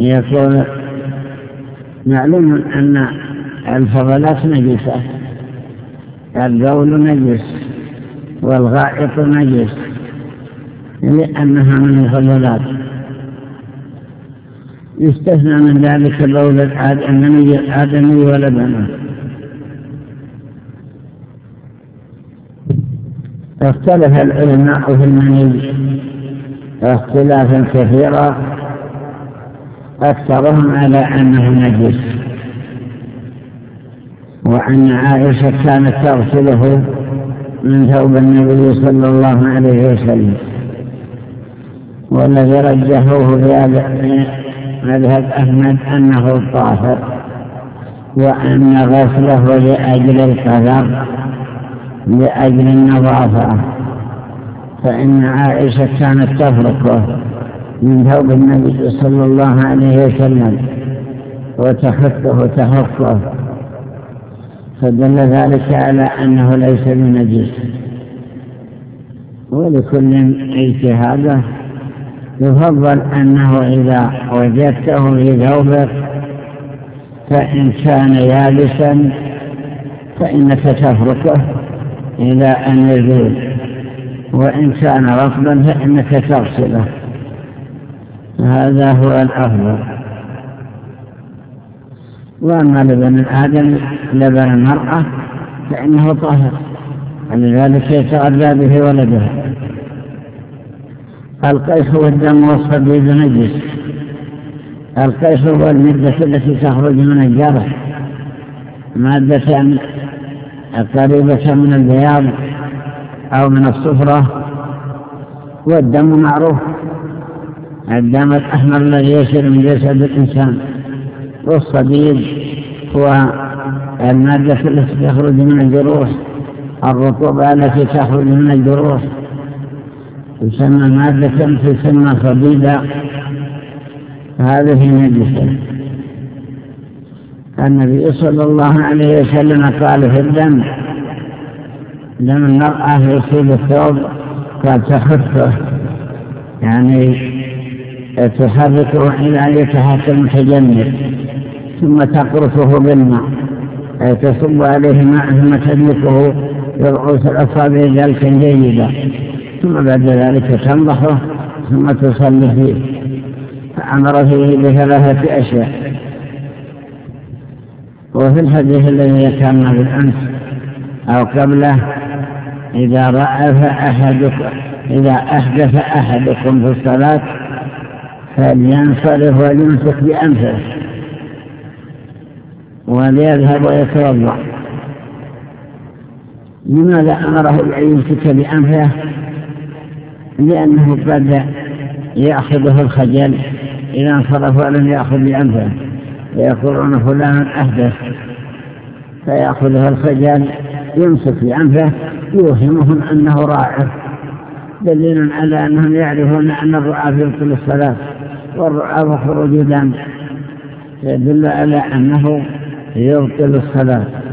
يقول معلوم أن الفضلات نجسة، البول نجس والغائط نجس لأنها من الفضلات، يستثنى من ذلك بول الآدمي ولبنه. اختلف العلماء في المني اختلافا كثيرا، أكثرهم على أنه نجس، وأن عائشة كانت تغسله من ثوب النبي صلى الله عليه وسلم، والذي رجحوه في مذهب أحمد أنه طاهر، وأن غسله لأجل القدر لأجل النظافة، فإن عائشة كانت تفرقه من ثوب النبي صلى الله عليه وسلم وتخفه تخفه، فدل ذلك على أنه ليس بنجس. ولكل اجتهاده، يفضل أنه إذا وجدته في ثوبك فإن كان يابسا فإنك تفركه إلى أن يزول، وإن كان رطبا فإنك تغسله، هذا هو الأفضل. وأما لبن الآدم لبن المرأة فإنه طاهر، ولذلك يتغذى به ولده. القيح والدم والصديد نجس. القيح هو المادة التي تخرج من الجرح، مادة قريبة من البياض أو من الصفرة. والدم معروف، الدم الأحمر الذي يسير من جسد الإنسان. والصديد هو المادة التي تخرج من الجروح، الرطوبة التي تخرج من الجروح تسمى مادة تسمى صديدا، هذه نجسة. النبي صلى الله عليه وسلم قال في الدم، دم المرأة يصيب الثوب قد تخفه، يعني تحركه إلى يتحكم متجمد، ثم تقرصه بالماء، تصب عليه ماء ثم تدلكه برؤوس الأصابع ذلك جيدا، ثم بعد ذلك تنضحه ثم تصلي فيه. فأمر فيه بثلاثة أشياء. وفي الحديث الذي ذكرنا بالأمس أو قبله، إذا أحدث أحدكم في الصلاة فلينصرف وليمسك بأنفه وليذهب ويتوضأ. لماذا أمره بأن يمسك بأنفه؟ لأنه قد يأخذه الخجل إذا انصرف ولم يأخذ بأنفه، ويقولون فلان أحدث، فيأخذه الخجل يمسك بأنفه يوهمهم أنه رائع، دليل على أنهم يعرفون أن الرعاة يبطل الصلاة، والرعاة خروج دم يدل على أنه يبطل الصلاة.